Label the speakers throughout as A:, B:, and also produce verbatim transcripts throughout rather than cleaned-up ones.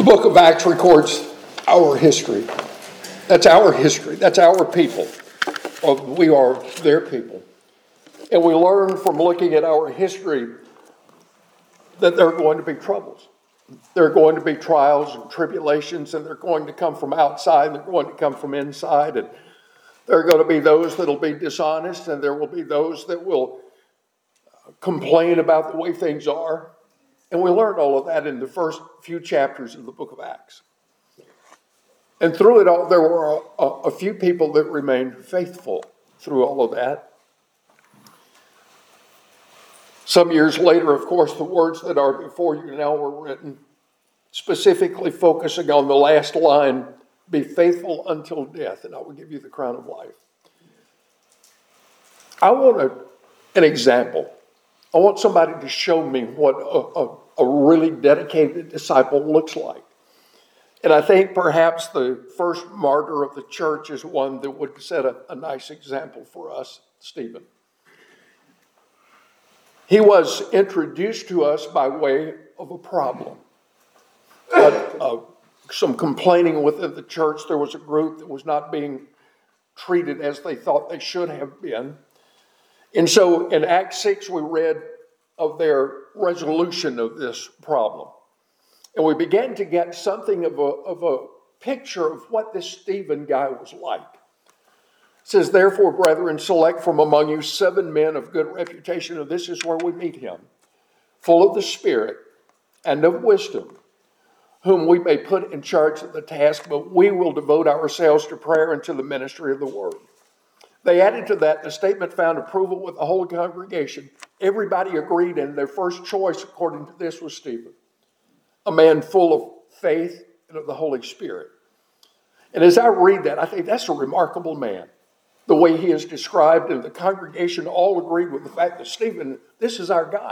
A: book of Acts records our history. That's our history. That's our people. We are their people. And we learn from looking at our history that there are going to be troubles. There are going to be trials and tribulations, and they're going to come from outside, and they're going to come from inside. And there are going to be those that will be dishonest, and there will be those that will complain about the way things are. And we learned all of that in the first few chapters of the book of Acts. And through it all, there were a, a few people that remained faithful through all of that. Some years later, of course, the words that are before you now were written, specifically focusing on the last line, be faithful until death, and I will give you the crown of life. I want a, an example. I want somebody to show me what a, a, a really dedicated disciple looks like. And I think perhaps the first martyr of the church is one that would set a, a nice example for us, Stephen. He was introduced to us by way of a problem. Uh, uh, some complaining within the church. There was a group that was not being treated as they thought they should have been. And so in Acts six, we read of their resolution of this problem. And we began to get something of a, of a picture of what this Stephen guy was like. It says, therefore, brethren, select from among you seven men of good reputation, and this is where we meet him, full of the Spirit and of wisdom, whom we may put in charge of the task, but we will devote ourselves to prayer and to the ministry of the word. They added to that, the statement found approval with the whole congregation. Everybody agreed, and their first choice, according to this, was Stephen, a man full of faith and of the Holy Spirit. And as I read that, I think that's a remarkable man. The way he is described, and the congregation all agreed with the fact that Stephen, this is our guy.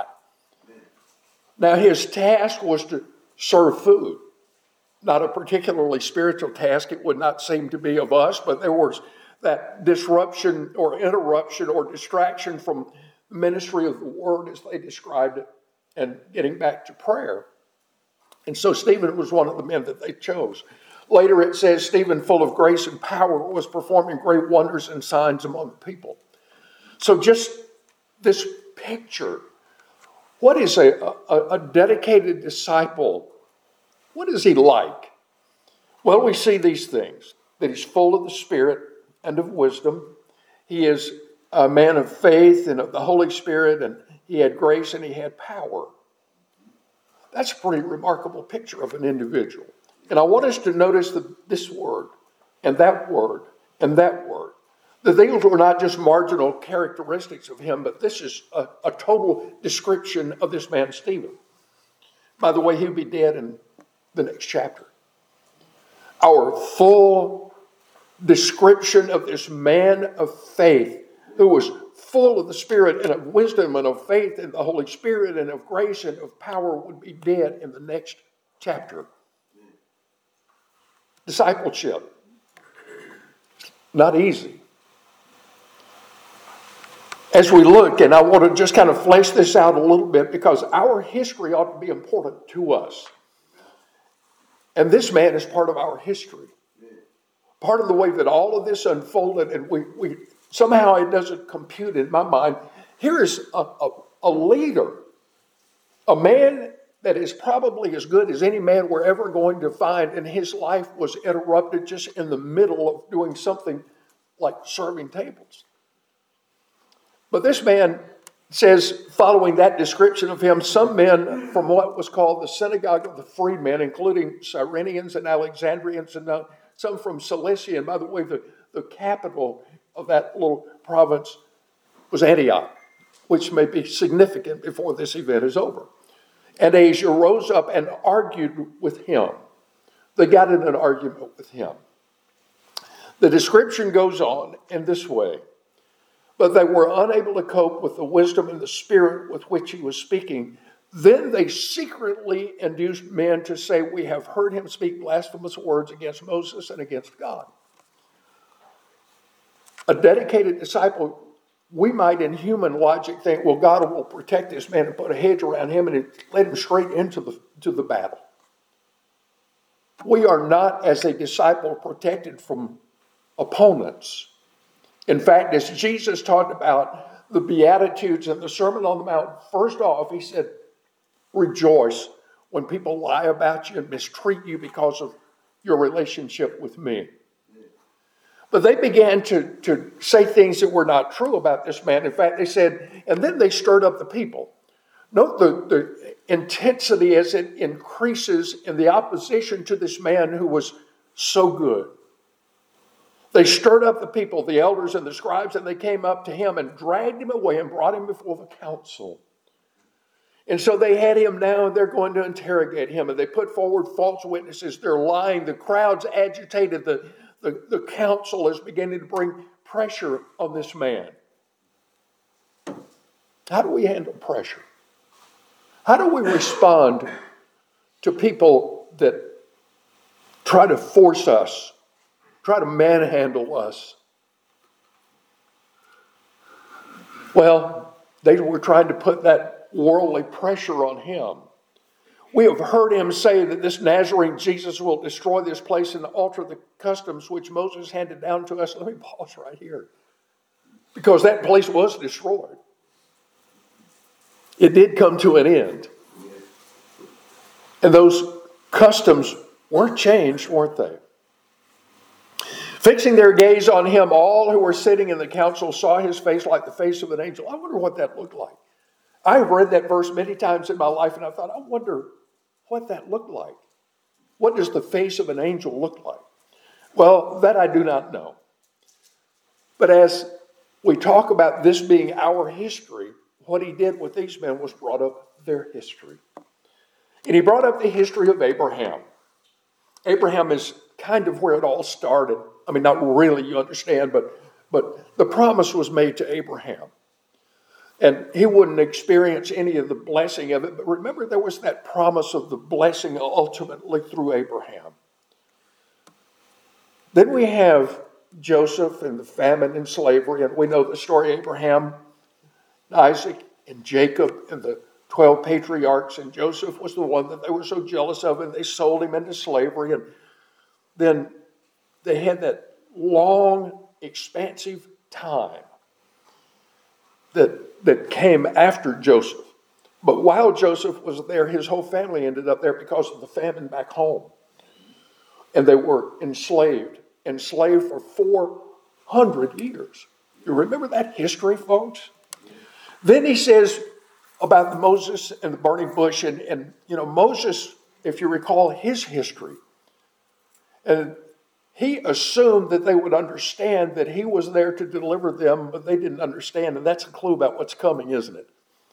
A: Now, his task was to serve food. Not a particularly spiritual task, it would not seem to be of us, but there was that disruption or interruption or distraction from the ministry of the word as they described it, and getting back to prayer. And so Stephen was one of the men that they chose. Later it says, Stephen, full of grace and power, was performing great wonders and signs among the people. So just this picture, what is a, a, a dedicated disciple? What is he like? Well, we see these things, that he's full of the Spirit and of wisdom. He is a man of faith and of the Holy Spirit, and he had grace and he had power. That's a pretty remarkable picture of an individual. And I want us to notice the, this word and that word and that word. The things were not just marginal characteristics of him, but this is a, a total description of this man, Stephen. By the way, he'll be dead in the next chapter. Our full description of this man of faith who was full of the Spirit and of wisdom and of faith and the Holy Spirit and of grace and of power would be dead in the next chapter. Discipleship. Not easy. As we look, and I want to just kind of flesh this out a little bit because our history ought to be important to us. And this man is part of our history. Part of the way that all of this unfolded, and we, we somehow it doesn't compute in my mind. Here is a, a, a leader, a man that is probably as good as any man we're ever going to find, and his life was interrupted just in the middle of doing something like serving tables. But this man says, following that description of him, some men from what was called the synagogue of the freedmen, including Cyrenians and Alexandrians, and uh, some from Cilicia. And by the way, the, the capital of that little province was Antioch, which may be significant before this event is over. And Asia rose up and argued with him. They got in an argument with him. The description goes on in this way. But they were unable to cope with the wisdom and the spirit with which he was speaking. Then they secretly induced men to say, we have heard him speak blasphemous words against Moses and against God. A dedicated disciple, we might in human logic think, well, God will protect this man and put a hedge around him and let him straight into the, to the battle. we are not, as a disciple, protected from opponents. In fact, as Jesus talked about the Beatitudes and the Sermon on the Mount, first off, he said, rejoice when people lie about you and mistreat you because of your relationship with me. But they began to, to say things that were not true about this man. In fact, they said, and then they stirred up the people. Note the, the intensity as it increases in the opposition to this man who was so good. They stirred up the people, the elders and the scribes, and they came up to him and dragged him away and brought him before the council. And so they had him now, and they're going to interrogate him. And they put forward false witnesses. They're lying. The crowd's agitated. The, the, the council is beginning to bring pressure on this man. How do we handle pressure? How do we respond to people that try to force us, try to manhandle us? Well, they were trying to put that worldly pressure on him. We have heard him say that this Nazarene Jesus will destroy this place and alter the customs which Moses handed down to us. Let me pause right here. Because that place was destroyed. It did come to an end. And those customs weren't changed, weren't they? Fixing their gaze on him, all who were sitting in the council saw his face like the face of an angel. I wonder what that looked like. I've read that verse many times in my life, and I thought, I wonder what that looked like. What does the face of an angel look like? Well, that I do not know. But as we talk about this being our history, what he did with these men was brought up their history. And he brought up the history of Abraham. Abraham is kind of where it all started. I mean, not really, you understand, but, but the promise was made to Abraham. And he wouldn't experience any of the blessing of it. But remember, there was that promise of the blessing ultimately through Abraham. Then we have Joseph and the famine and slavery. And we know the story of Abraham, Isaac, and Jacob, and the twelve patriarchs. And Joseph was the one that they were so jealous of, and they sold him into slavery. And then they had that long, expansive time that that came after Joseph. But while Joseph was there, his whole family ended up there because of the famine back home. And they were enslaved, enslaved for four hundred years. You remember that history, folks? Then he says about the Moses and the burning bush. And, and you know, Moses, if you recall his history, and he assumed that they would understand that he was there to deliver them, but they didn't understand. And that's a clue about what's coming, isn't it?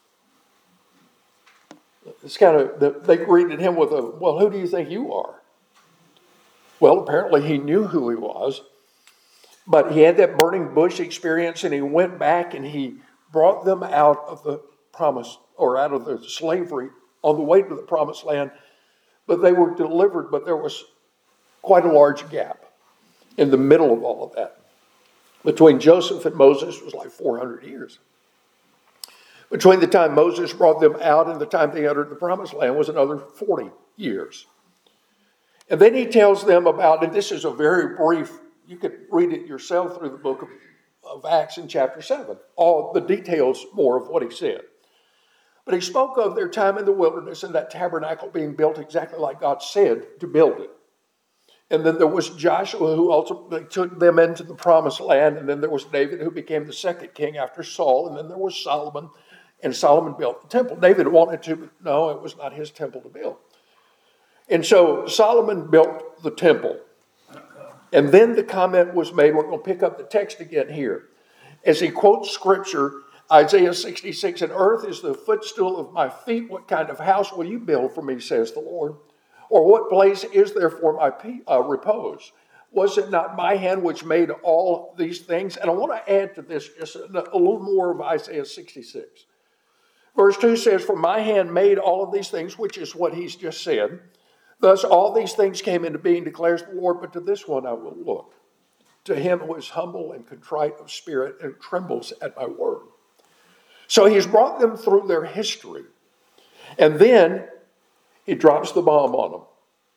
A: It's kind of, they greeted him with a, well, who do you think you are? Well, apparently he knew who he was. But he had that burning bush experience, and he went back and he brought them out of the promise, or out of the slavery on the way to the promised land. But they were delivered, but there was quite a large gap in the middle of all of that. Between Joseph and Moses was like four hundred years. Between the time Moses brought them out and the time they entered the promised land was another forty years. And then he tells them about, and this is a very brief, you could read it yourself through the book of, of Acts in chapter seven, all the details more of what he said. But he spoke of their time in the wilderness and that tabernacle being built exactly like God said to build it. And then there was Joshua, who ultimately took them into the promised land. And then there was David, who became the second king after Saul. And then there was Solomon, and Solomon built the temple. David wanted to, but no, it was not his temple to build. And so Solomon built the temple. And then the comment was made, we're going to pick up the text again here. As he quotes scripture, Isaiah sixty-six, and earth is the footstool of my feet. What kind of house will you build for me, says the Lord? Or what place is there for my uh, repose? Was it not my hand which made all these things? And I want to add to this just a, a little more of Isaiah sixty-six. Verse two says, for my hand made all of these things, which is what he's just said. Thus all these things came into being, declares the Lord, but to this one I will look. To him who is humble and contrite of spirit and trembles at my word. So he's brought them through their history. And then he drops the bomb on them.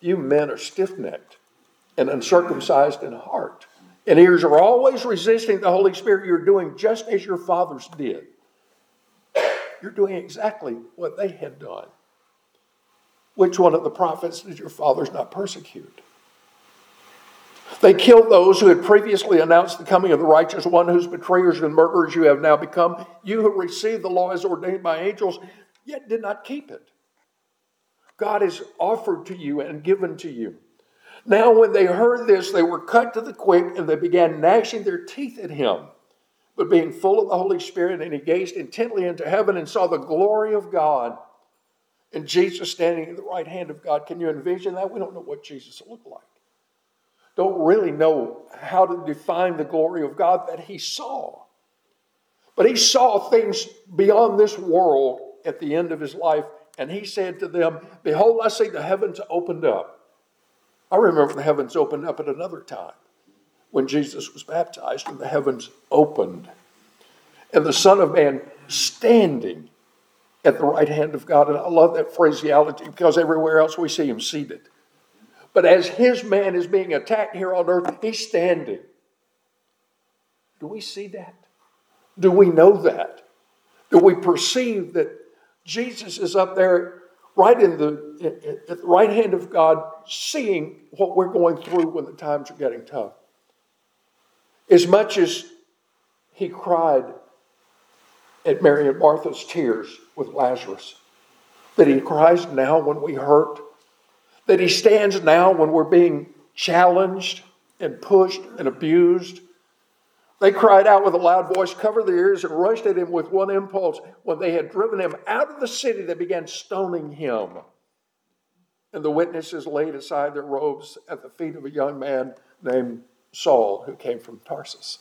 A: You men are stiff-necked and uncircumcised in heart. And ears are always resisting the Holy Spirit. You're doing just as your fathers did. You're doing exactly what they had done. Which one of the prophets did your fathers not persecute? They killed those who had previously announced the coming of the righteous one, whose betrayers and murderers you have now become. You who received the law as ordained by angels, yet did not keep it. God is offered to you and given to you. Now when they heard this, they were cut to the quick, and they began gnashing their teeth at him. But being full of the Holy Spirit, and he gazed intently into heaven and saw the glory of God, and Jesus standing at the right hand of God. Can you envision that? We don't know what Jesus looked like. Don't really know how to define the glory of God that he saw. But he saw things beyond this world at the end of his life. And he said to them, behold, I see the heavens opened up. I remember the heavens opened up at another time when Jesus was baptized and the heavens opened. And the Son of Man standing at the right hand of God. And I love that phraseology because everywhere else we see him seated. But as his man is being attacked here on earth, he's standing. Do we see that? Do we know that? Do we perceive that Jesus is up there right in the, at the right hand of God, seeing what we're going through when the times are getting tough? As much as he cried at Mary and Martha's tears with Lazarus, that he cries now when we hurt, that he stands now when we're being challenged and pushed and abused. They cried out with a loud voice, covered their ears, and rushed at him with one impulse. When they had driven him out of the city, they began stoning him. And the witnesses laid aside their robes at the feet of a young man named Saul, who came from Tarsus.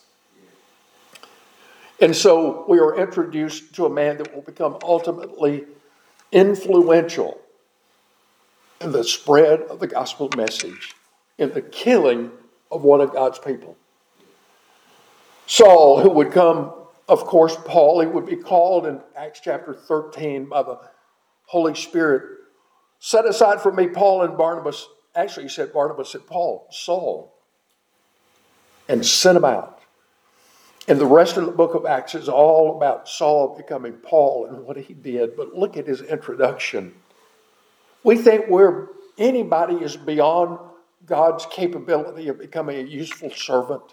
A: And so we are introduced to a man that will become ultimately influential in the spread of the gospel message, in the killing of one of God's people. Saul, who would come, of course, Paul, he would be called in Acts chapter thirteen by the Holy Spirit. Set aside for me Paul and Barnabas. Actually, he said Barnabas said Paul, Saul, and sent him out. And the rest of the book of Acts is all about Saul becoming Paul and what he did. But look at his introduction. We think we're anybody is beyond God's capability of becoming a useful servant.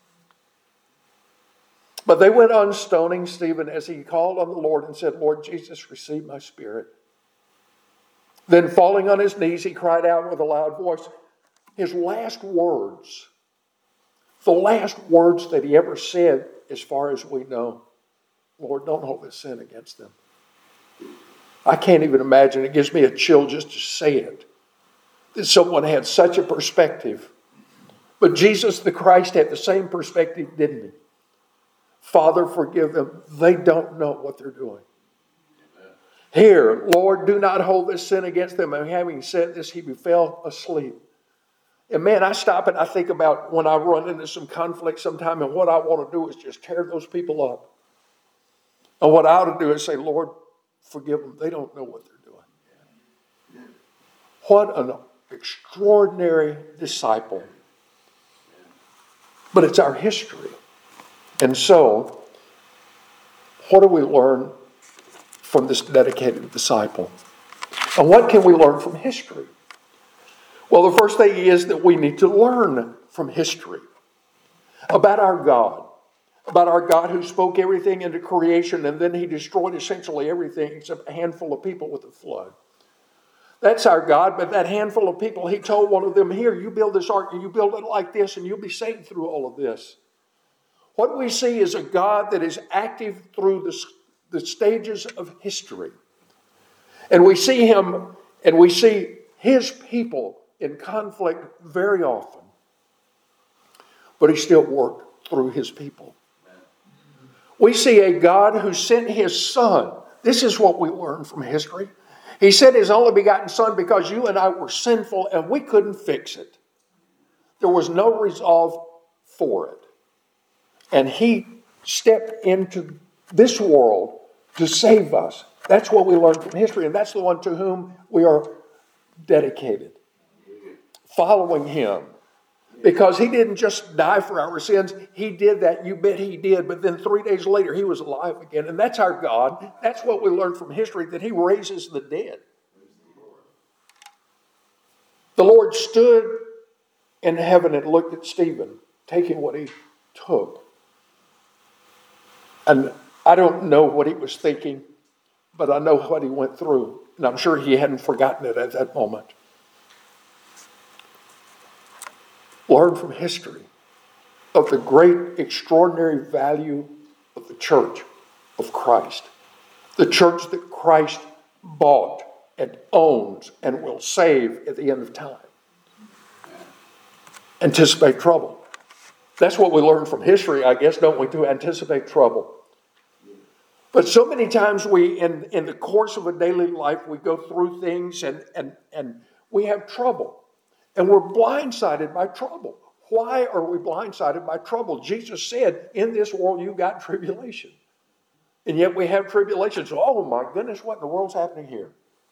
A: But they went on stoning Stephen as he called on the Lord and said, Lord Jesus, receive my spirit. Then falling on his knees, he cried out with a loud voice. His last words, the last words that he ever said, as far as we know, Lord, don't hold this sin against them. I can't even imagine. It gives me a chill just to say it. That someone had such a perspective. But Jesus the Christ had the same perspective, didn't he? Father, forgive them. They don't know what they're doing. Here, Lord, do not hold this sin against them. And having said this, he fell asleep. And man, I stop and I think about when I run into some conflict sometime, and what I want to do is just tear those people up. And what I ought to do is say, Lord, forgive them. They don't know what they're doing. What an extraordinary disciple. But it's our history. And so, what do we learn from this dedicated disciple? And what can we learn from history? Well, the first thing is that we need to learn from history about our God. About our God who spoke everything into creation, and then he destroyed essentially everything except a handful of people with the flood. That's our God, but that handful of people, he told one of them, here, you build this ark, and you build it like this, and you'll be saved through all of this. What we see is a God that is active through the, the stages of history. And we see him, and we see his people in conflict very often. But he still worked through his people. We see a God who sent his son. This is what we learn from history. He sent his only begotten son because you and I were sinful and we couldn't fix it. There was no resolve for it. And he stepped into this world to save us. That's what we learn from history, and that's the one to whom we are dedicated. following him. Because he didn't just die for our sins. He did that. You bet he did. But then three days later, he was alive again. And that's our God. That's what we learn from history, that he raises the dead. The Lord stood in heaven and looked at Stephen, taking what he took. And I don't know what he was thinking, but I know what he went through. And I'm sure he hadn't forgotten it at that moment. Learn from history of the great, extraordinary value of the church of Christ. The church that Christ bought and owns and will save at the end of time. Anticipate trouble. That's what we learn from history, I guess, don't we, to anticipate trouble. But so many times we, in, in the course of a daily life, we go through things and, and, and we have trouble. And we're blindsided by trouble. Why are we blindsided by trouble? Jesus said, in this world you've got tribulation. And yet we have tribulation. So, oh my goodness, what in the world's happening here?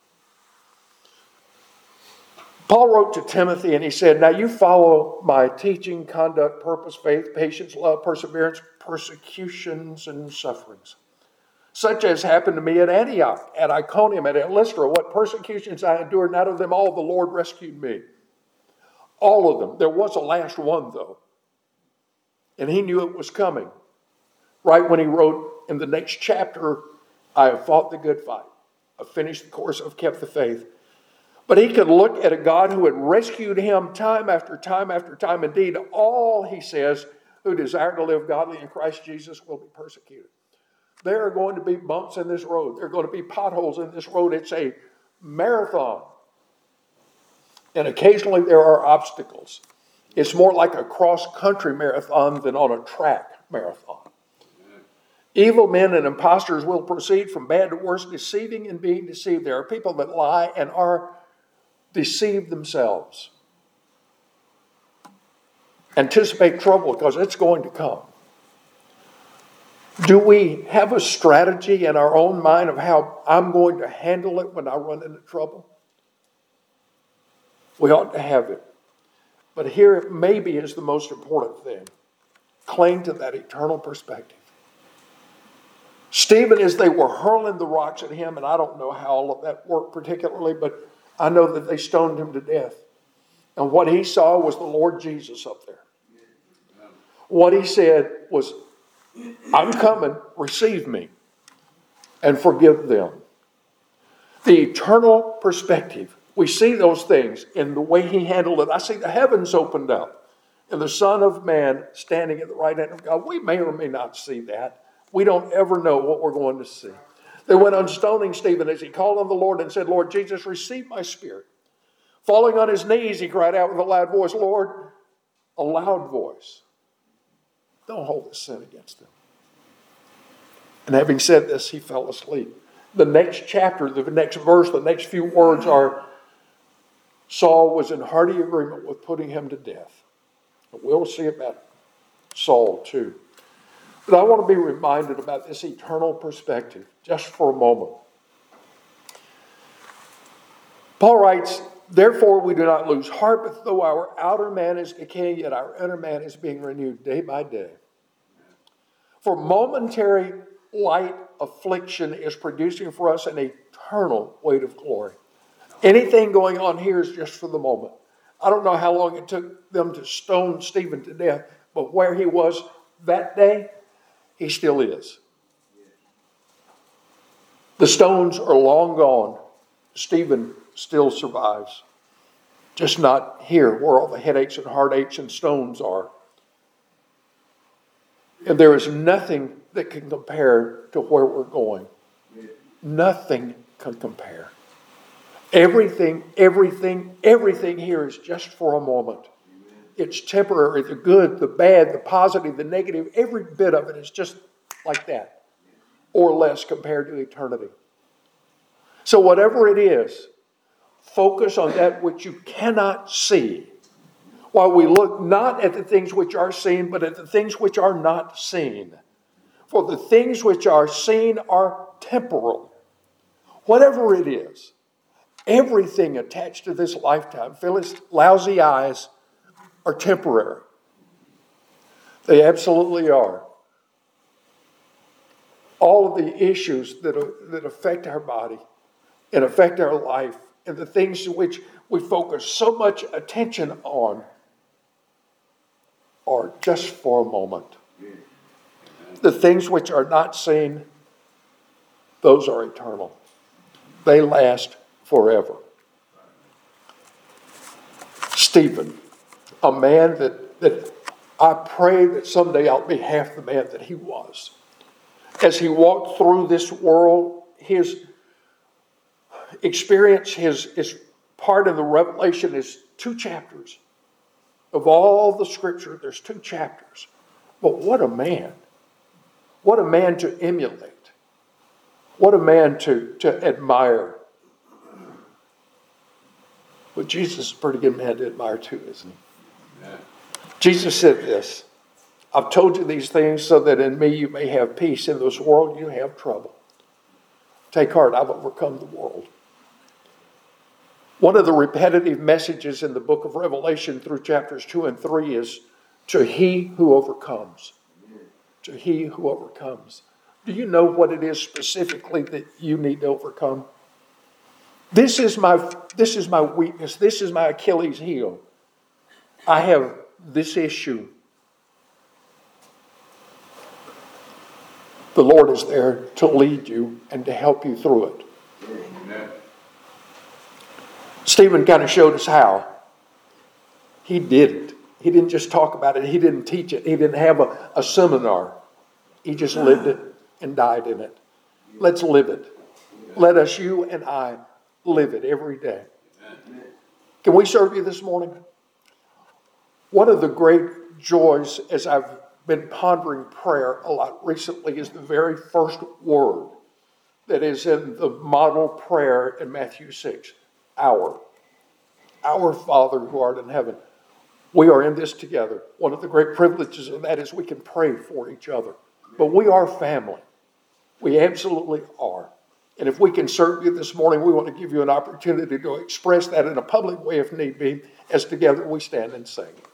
A: Paul wrote to Timothy and he said, now you follow my teaching, conduct, purpose, faith, patience, love, perseverance, persecutions, and sufferings. Such as happened to me at Antioch, at Iconium, at Lystra. What persecutions I endured, and out of them all the Lord rescued me. All of them. There was a last one, though. And he knew it was coming. Right when he wrote in the next chapter, I have fought the good fight. I've finished the course. I've kept the faith. But he could look at a God who had rescued him time after time after time. Indeed, all, he says, who desire to live godly in Christ Jesus will be persecuted. There are going to be bumps in this road. There are going to be potholes in this road. It's a marathon. And occasionally there are obstacles. It's more like a cross-country marathon than on a track marathon. Evil men and impostors will proceed from bad to worse, deceiving and being deceived. There are people that lie and are deceived themselves. Anticipate trouble because it's going to come. Do we have a strategy in our own mind of how I'm going to handle it when I run into trouble? We ought to have it. But here maybe is the most important thing. Cling to that eternal perspective. Stephen, as they were hurling the rocks at him, and I don't know how all of that worked particularly, but I know that they stoned him to death. And what he saw was the Lord Jesus up there. What he said was, I'm coming, receive me, and forgive them. The eternal perspective. We see those things in the way he handled it. I see the heavens opened up and the Son of Man standing at the right hand of God. We may or may not see that. We don't ever know what we're going to see. They went on stoning Stephen as he called on the Lord and said, Lord Jesus, receive my spirit. Falling on his knees, he cried out with a loud voice, Lord, a loud voice. Don't hold this sin against them. And having said this, he fell asleep. The next chapter, the next verse, the next few words are, Saul was in hearty agreement with putting him to death. We'll see about Saul too. But I want to be reminded about this eternal perspective just for a moment. Paul writes, therefore we do not lose heart, but though our outer man is decaying, yet our inner man is being renewed day by day. For momentary light affliction is producing for us an eternal weight of glory. Anything going on here is just for the moment. I don't know how long it took them to stone Stephen to death, but where he was that day, he still is. The stones are long gone. Stephen still survives. Just not here where all the headaches and heartaches and stones are. And there is nothing that can compare to where we're going. Nothing can compare. Everything, everything, everything here is just for a moment. It's temporary. The good, the bad, the positive, the negative, every bit of it is just like that. Or less compared to eternity. So whatever it is, focus on that which you cannot see. While we look not at the things which are seen, but at the things which are not seen. For the things which are seen are temporal. Whatever it is, Everything attached to this lifetime, Phyllis, lousy eyes are temporary. They absolutely are. All of the issues that, that affect our body and affect our life and the things to which we focus so much attention on are just for a moment. The things which are not seen, those are eternal. They last forever. Stephen, a man that, that I pray that someday I'll be half the man that he was. As he walked through this world, his experience, his, his part of the Revelation is two chapters. Of all the scripture, there's two chapters. But what a man. What a man to emulate. What a man to, to admire. But Jesus is a pretty good man to admire too, isn't he? Yeah. Jesus said this, I've told you these things so that in me you may have peace. In this world you have trouble. Take heart, I've overcome the world. One of the repetitive messages in the book of Revelation through chapters two and three is to he who overcomes. To he who overcomes. Do you know what it is specifically that you need to overcome? This is my, this is my weakness. This is my Achilles heel. I have this issue. The Lord is there to lead you and to help you through it. Amen. Stephen kind of showed us how. He did it. He didn't just talk about it. He didn't teach it. He didn't have a, a seminar. He just lived it and died in it. Let's live it. Let us, you and I, live it every day. Can we serve you this morning? One of the great joys as I've been pondering prayer a lot recently is the very first word that is in the model prayer in Matthew six. Our. Our Father who art in heaven. We are in this together. One of the great privileges of that is we can pray for each other. But we are family. We absolutely are. And if we can serve you this morning, we want to give you an opportunity to express that in a public way if need be, as together we stand and sing.